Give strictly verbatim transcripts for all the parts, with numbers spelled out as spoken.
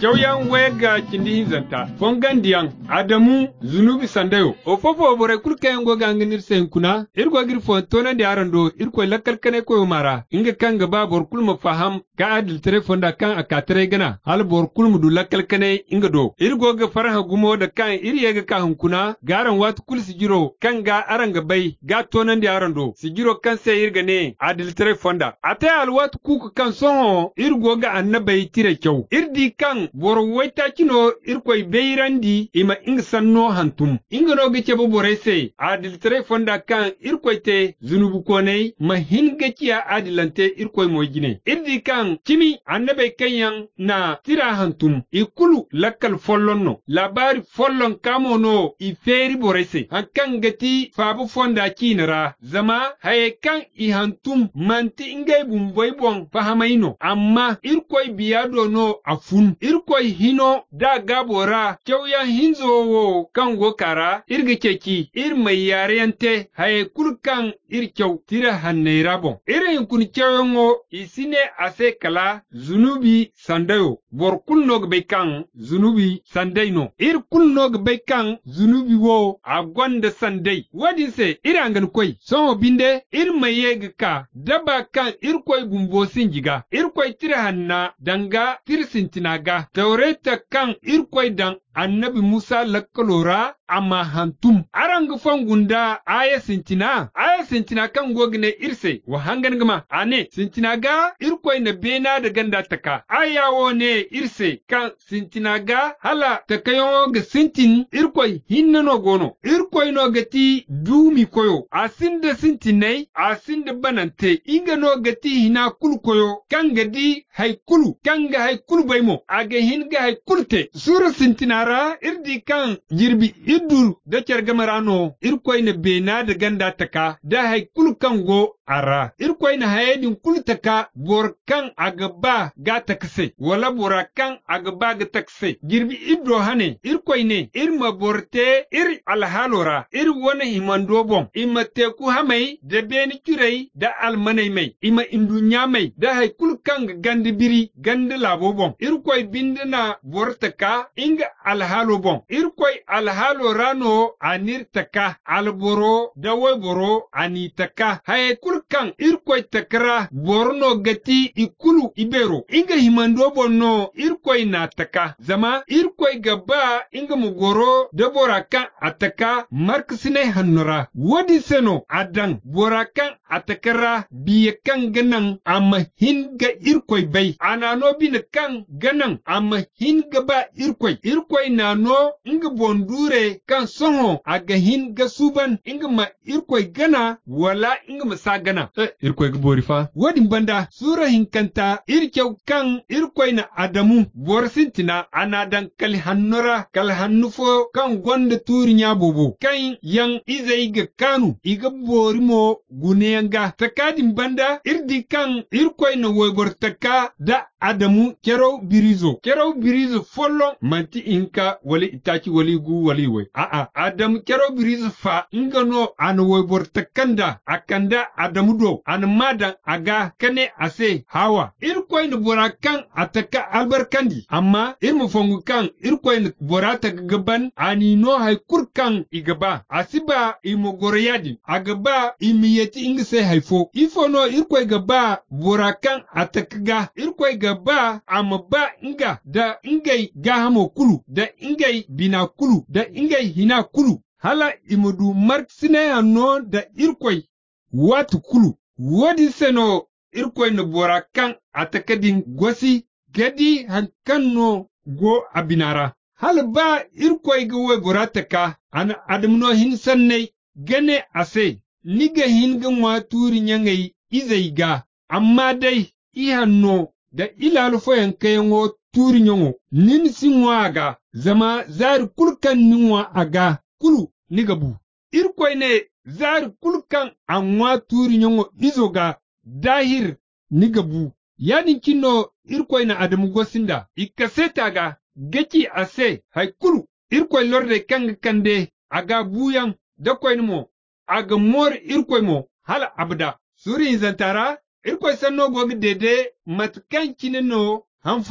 Chawyan wega kindi hinzanta. Fongandiyan Adamu zunubi sandayo. Ofofo bore kulkayan go ganginir sen kuna. Irgo gir fontona di arando irko lakalkane ko mara. Inga kanga ba bor kulma faham ga adil tere fonda kan akatre gana. Hal bor kulmu du lakalkane inga do. Irgo ga faraha gumo da kan iri yega ka hunkuna. Garan wat kul sigiro kan ga aranga bai ga tonan di arando. Sigiro kan se irga ne adil tere fonda. Ate alwat kuku kan soho irgo ga annabai tire kyau. Irdi kan bor waita kino irkoi beirandi ima ing sanno hantum inga no gice bo borese adil tere fonda kan irkoi te zunubu konei ma hinga kiya adilante irkoi mojine irdi kan kimi annabe kanyan na tira hantum ikulu lakal follonno labari follon kamono i feri borese hankan gati fabu fonda kinara zama haye kan i hantum manti ingai bumboy bon fahamaino amma irkoi biyado no afun irkoi hino da gabora kyauya hinzo wo kan gokara irga keki ir mai yareyante haye kulkan ir kyau tira hanneira bon irin kun kyauyango isine ase kala zunubi sandayo bor kulnog be kan zunubi sandaino ir kulnog be kan zunubi wo agonda sandai wadin se irangan koi so binde ir mai yega ka daba kan ir koi bumbo sinjiga ir koi tira hanna danga tirsintinaga taureta kan irkwai dan annabi Musa lakkalora amma hantum arang fangunda aya sintina aya sintina kan gogne irse wa hangan gama ane sintina ga irkwai na bena da ganda taka aya wone irse kan sintina ga hala takayo ga sintin irkwai hinnano gono irkwai no gati dumi koyo asinda sintinai asinda banante inga no gati hina kul koyo kan gadi haikulu kan ga haikulu baimo aga hinga haikulte sura sintina ra irdi kan jirbi idur da cergamarano irkoy na bena da ganda taka da haikul kan go ara irkoy na hayedin kultaka bor kan agaba ga takse wala bora kan agaba ga takse jirbi iddo hane irkoy ne irma borte ir alhalora ir wona himando bon imate ku hamai da beni curei da almanai mai ima indunya mai da haikul kan gandi biri gandi labo bon irkoy bindina bortaka inga alhalo bon irkoy alhalo rano anir taka alboro dawoy boro anitaka haye kulkan irkoy takra borno gati ikulu ibero inga himando bonno irkoy na taka zama irkoy gaba inga mugoro da boraka ataka marksine hannura wadi seno adan boraka atakara biye kan ganan amma hinga irkoy bai anano bin kan ganan amma hinga ba irkoy irkoy nano inga bondure kan soho aga hinga suban inga ma irkoy gana wala inga masa gana eh, irkoy gbori fa wadi banda sura hinkanta irkew kan irkoy na adamu borsintina anadan kal hannura kal hannufo kan gonda turinya bobo kan yang izai ga kanu iga borimo guneyanga takadin banda irdi kan irkoy na woybortaka da adamu kero birizo kero birizo follo manti inka wali itachi wali gu wali we a a adam kero birizo fa ingano an woybortakanda akanda adamu do an madan aga kane ase hawa irkoy na borakan ataka albarkandi amma irmu fongu kan irkoy na borata gaban ani no hay kurkan igaba asiba imogoriyadi agaba imiyeti ingse haifo ifo no irkoy gaba borakan atakaga irkoy gaba amma inga da ingai gahamo kulu da ingai bina kulu da ingai hina kulu hala imudu marksine hanno da irkoy watu kulu wadi seno irkoy no borakan atakadin gosi gadi hankanno go abinara hal ba irkoy go we borataka an adamno hin sanne gane ase niga hinga waturi nyangai izaiga amma dai ihanno da ilalu foyan kayango turi nyongo nin sinwaga zama zari kulkan ninwa aga kulu nigabu irkoy ne zari kulkan anwa turi nyongo izoga dahir nigabu yani kino irkoy na adamu gosinda ikaseta ga geki ase hay kulu irkoy lorde kanga kande aga buyan da koy mo aga mor irkoy mo hala abda suri zantara irkoy sanno gogi dede matkan kineno hanfo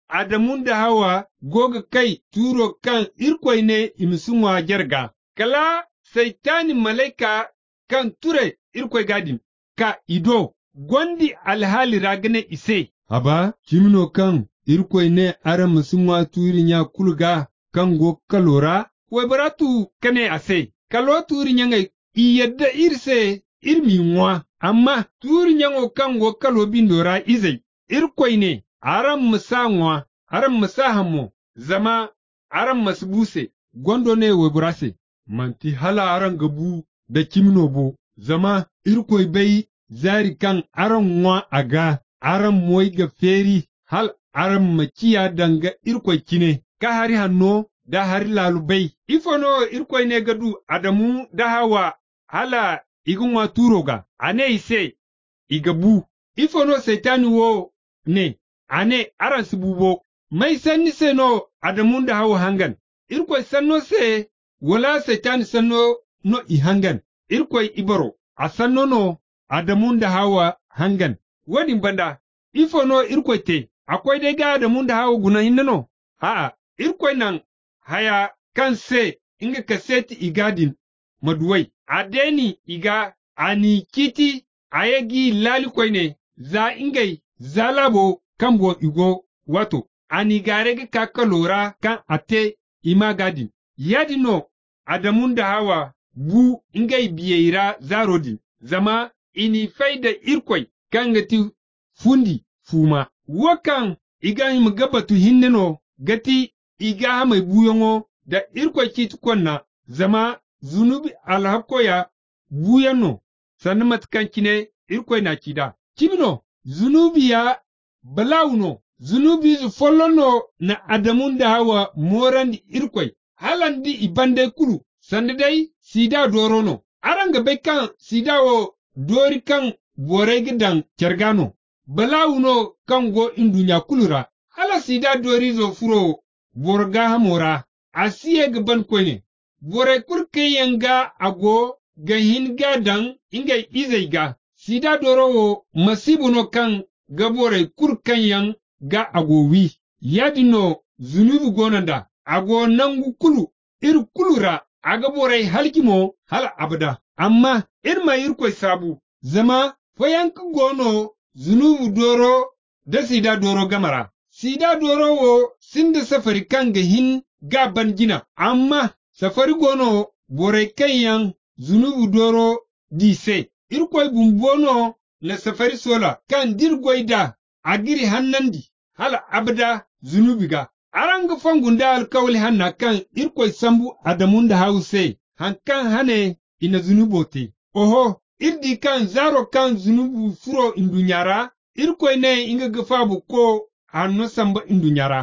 Adamun da Hawa goga kai turo kan irkwai ne imsunwa jarga, kala saitani malaika kan ture irkwai gadin, ka ido, gondi alhali ragane ise. Haba, kimino kan irkwai ne ara musunwa turin ya kulga kan go kalora, wai baratu kane ase, kalo turin yangai iyadda irse irmi nwa, amma turin yango kan go kalo bindora izai, irkwai ne. Aram musanwa, aram musahamo, zama aram masbuse, gondo ne weburase, manti hala aran gabu da kimno bo, zama irkoi bai zari kan aran nwa aga, aran moi ga feri, hal aran makiya danga irkoi kine, ka hari hanno da hari lalubai, ifono irkoi ne gadu Adamu da Hawa hala igunwa turoga, ane ise, igabu, ifono setani wo ne. Ane aran sibubo, mai sanni se no Adamun da Hawa hangan, irkwai sanno se wala setani sanno no i hangan, irkwai ibaro, a sanno no Adamun da Hawa hangan, wadin banda, ifo no irkwai te, akwai dai ga Adamun da Hawa guna hinna no, ha'a, irkwai nan haya kan se inga kaseti igadin maduwai, adeni iga ani kiti ayagi lalikwai ne, za ingai zalabo kambo igo wato, ani garege kaka lora kan ate ima gadin. Yadi no, Adamun da Hawa bu ingai biyeira zarodin, zama ini faida irkwai kan gati fundi fuma. Wakan iga im gabatu hinne no gati iga hamai buyongo da irkwai kitukonna, zama zunubi alhakoya buyano, sannan matukan kine irkwai na kida. Kimino, zunubi ya balawuno, zunubi zu follono na Adamun da Hawa morandi irkwai, halandi ibande kulu, sanda dai sida dorono, aranga bai kan sida wo dori kan bore gidan kergano, balawuno kan go indunya kulura, hala sida dori zo furo borga hamora, asiye gaban kwene, bore kurke yanga ago gahin gadan ingai izaiga, sida dorowo masibuno kan gabore kurkan yan ga agowi, yadino zunubi gonanda, ago nangu kulu, ir kulura, agaborai halkimo hal abada, amma irma irkwai sabu, zama fayanka gono zunubu doro da sida doro gamara, sida doro wo sinda safari kan ga hin gaban gina, amma safari gono borai kan yan zunubu doro dise, irkwai bumbono na safari sola kan dirgoida agiri hannandi hala abada zunubiga aranga fangunda alkawli hanna kan irkoi sambu Adamun da Hause hankan hane ina zunubote oho irdi kan zaro kan zunubu furo indunyara irkoi ne inga gafabu ko hanno samba indunyara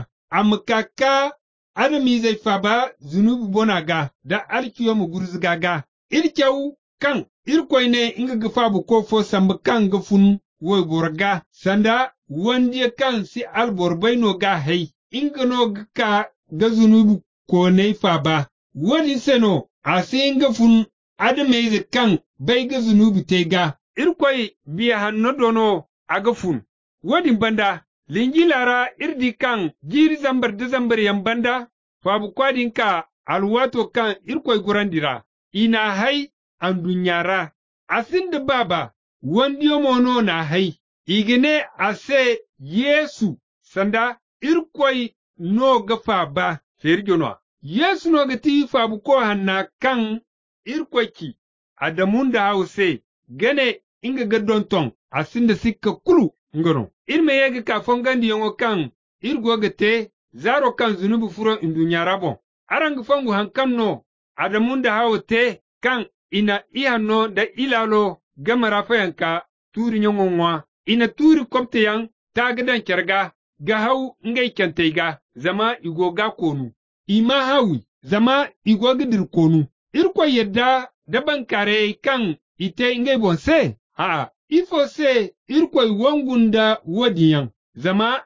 amkaka adami zai faba zunubu bonaga da alkiyo mu gurzigaga irkyau kan irkoi ne inga gafabu ko fo samba kan gafun woy borga sanda wandi kan si alborbai no ga hai inga no ka ga zunubu ko nei faba wani seno asinga fun adameze kan bai ga zunubu te ga irkoi biya hanno dono aga fun wadi banda lingilara irdi kan jiri zambar da zambar yan banda fabu kwadin ka alwato kan irkoi gurandira ina hai an dunyara asinda baba wandiyo mono na hai igine ase Yesu sanda irkwai no gafa ba ferjono Yesu no gati fabu ko hanna kan irkwai ki Adamun da Hause gane inga gaddon ton asinda sikka kulu ngono irme yega ka fongandi yongo kan irgo gate zaro kan zunubu furo indunyara bon arang fongu hankan no Adamun da Hawte kan ina ihanno da ilalo gamara fayanka turi nyongongwa ina turi kopte yang tagadan kerga ga hau ngai kenteiga zama igoga konu ima hawi zama igoga dir konu irko yedda da bankare kan ite ngai bonse ha ifo se irko wongunda wodiyan zama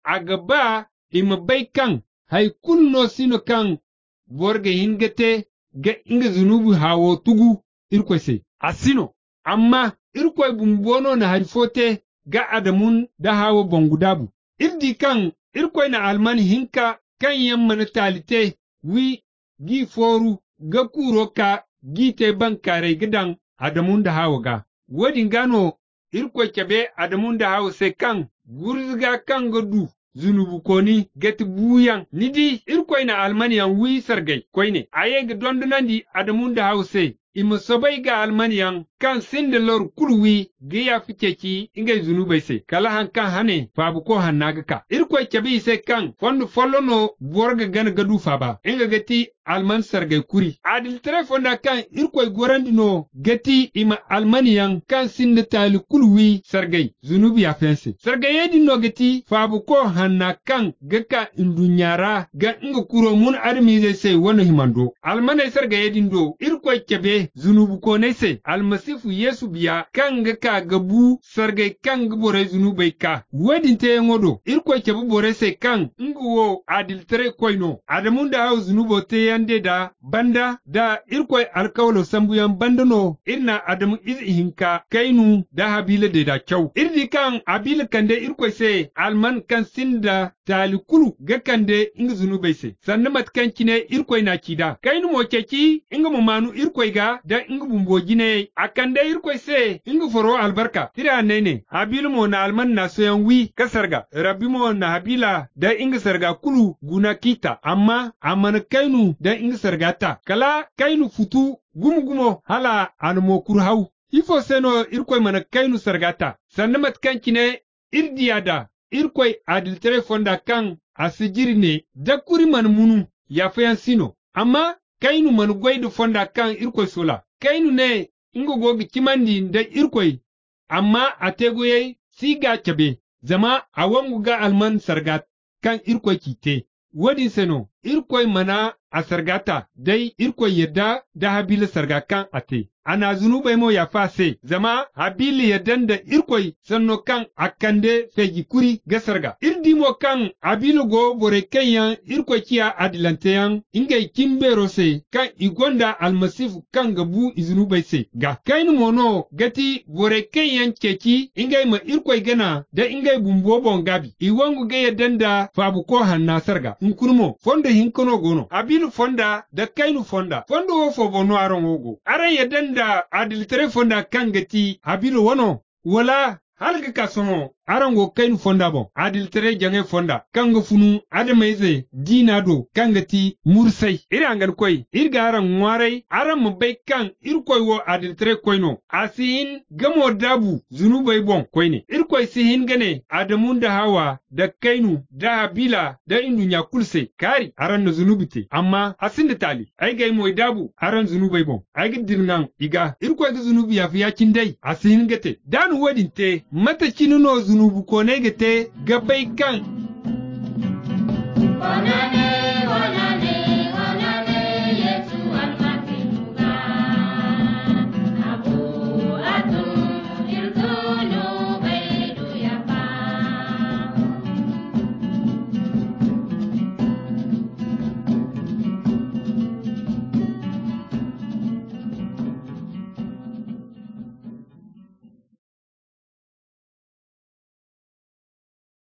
agaba ima bai kan hay kunno sino kan borge hingete ga inga zunubu hawo tugu irko se asino amma irkoy bumbono na harifote ga Adamun da Hawa bongudabu irdi kan irkoy na alman hinka kan yamman talite wi gi foru ga kuro ka gite bankare gidan Adamun da Hawa ga. Wadin gano irkoy kebe Adamun da Hawa sai kan gurzga kan gadu zunubu koni gati buyan nidi irkoy na almaniyan wi sargai koyne aye ga dondonandi Adamun da Hawa sai ima sobai ga almaniyan kan sinde lor kulwi ga ya fice ki ingay zunubai sai kala han kan hane fabu ko hannaga ka irkoy kebe sai kan fondu follono borga gana gadu faba inga gati alman sargai kuri adil telefonda kan irkoy gorandino gati ima almaniyan kan sinde tali kulwi sargai zunubi ya fense sargai yedino gati fabu ko hanna kan gaka indunyara ga inga kuro mun armize sai wano himando almanai sargai yedindo irkoy kebe zunubu ko ne sai almasifu yesu biya kan gaka gabu sargai kan gbore zunubai ka wadin te ngodo irkoy kebe bore sai kan nguwo adil tere koyno adamun da hau zunubo te yande da banda da irkoy alkawlo sambuyan bandano irna adamu izinka kainu da habila de da kyau irdi kan abila kande irkoy sai alman kan sinda talikulu ga kande inga zunubai sai sannan matkan kine irkoy na kida kainu mo keki inga mo manu irkoy ga da inga bumbo gine akande irkoy sai inga foro albarka tira nene habila mo na alman na soyan wi kasarga rabbi mo na habila da inga sarga kulu guna kita amma amana kainu da inga sargata kala kainu futu gumugumo hala anmo kurhau ifo seno irkoy mana kainu sargata sannan matkan kine irdiyada irkoy adiltere fonda kan asijirne dakuri man munu ya fayan sino amma kainu man goydu fonda kan irkoy sola kainu ne ingo gogi kimandi da irkoy amma ategoye siga chabe zama awangu ga alman sargat kan irkoy kite wadin seno irkoy mana a sargata dai irkoy yadda da habila sarga kan ate ana zunubai mo ya fase zama habili yaddan da irkoy sanno kan akande feji kuri ga sarga irdi mo kan abilu go bore kenyan irkoy kiya adilanteyan ingay kimbero se kan igonda almasifu kan gabu izunubai se ga kainu mono gati bore kenyan keki ingay ma irkoy gana da ingay bumbo bon gabi iwangu ga yaddan da fabu ko hanna sarga nkurmo fondo hinkono gono abilu fonda da kainu fonda fondo wo fo bono aron wogo aran yaddan da adilitere fonda kangati habilu wono wala halga kasomo arango kainu fonda bon adilitere jange fonda kanga funu adamaize dinado kangati mursai iri angan koy irga aran ngwarai aran mbai kan irkoy wo adilitere koyno asihin gamo dabu zunubai bon koyne irkoy sihin gane adamun da hawa da kainu da habila da indunya kulse kari aran na zunubite amma asin da tali ai gai moy dabu aran zunubai bon ai gidirngan iga irkoy ga zunubi ya fiya kindai asihin gate danu wadinte mata kinuno zunubu ko negete gabai kan